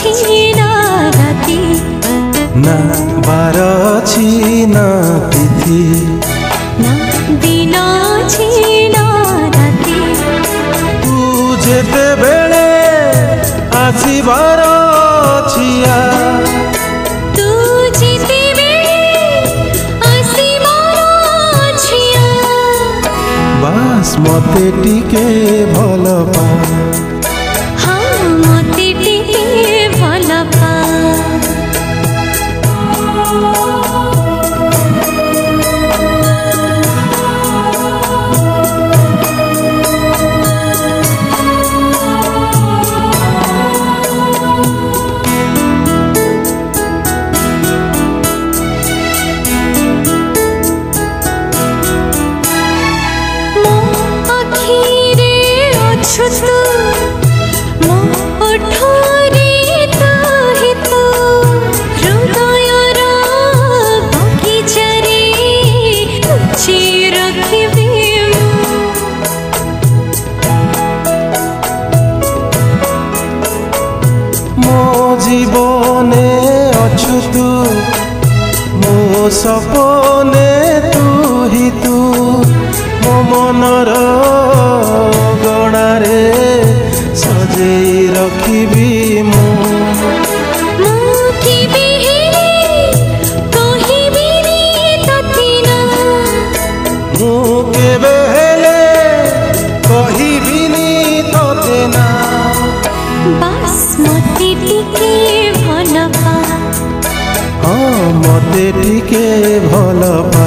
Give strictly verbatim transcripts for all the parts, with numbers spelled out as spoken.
ना राती ना बार अछि ना तिथि ना दिन अछि ना राती तू जेते बेले आसीबार छिया तू जेते बेले आसीबार छिया बास मते टिके भल पा हाँ मते टिके भल पा जीवने अछु तू मो सपने तू ही तू मो मनर गणारे सजेई रखिबी मु मु केबे हेले कहिबिनी तोते ना बास मते टिके भल पा हाँ मते टिके भल पा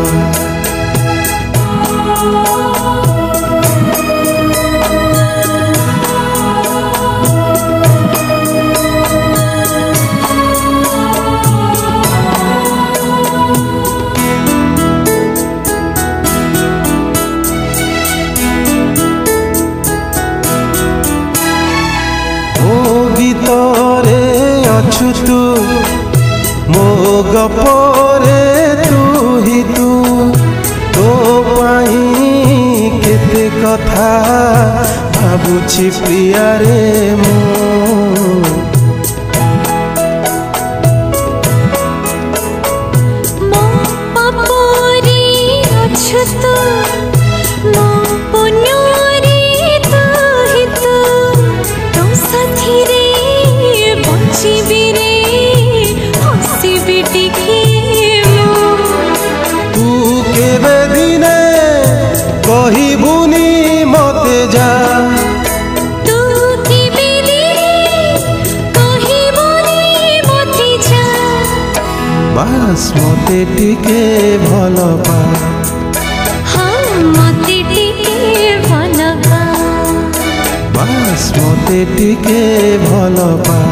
गीतरे अछु तू मो गपरे तू ही तू तो पाई केते कथा भाबुछि प्रिया रे मो मो पपरे अछु तू मो पुण्यरे तू ही तू तो साथी रे बचिबी रे हसिबी टिके मो तू केबे दिने कहिबुनी मते जा तू केबे दिने कहिबुनी मते जा बास मते टिके भल पा हाँ मते टिके भल पा बास मते टिके भल पा।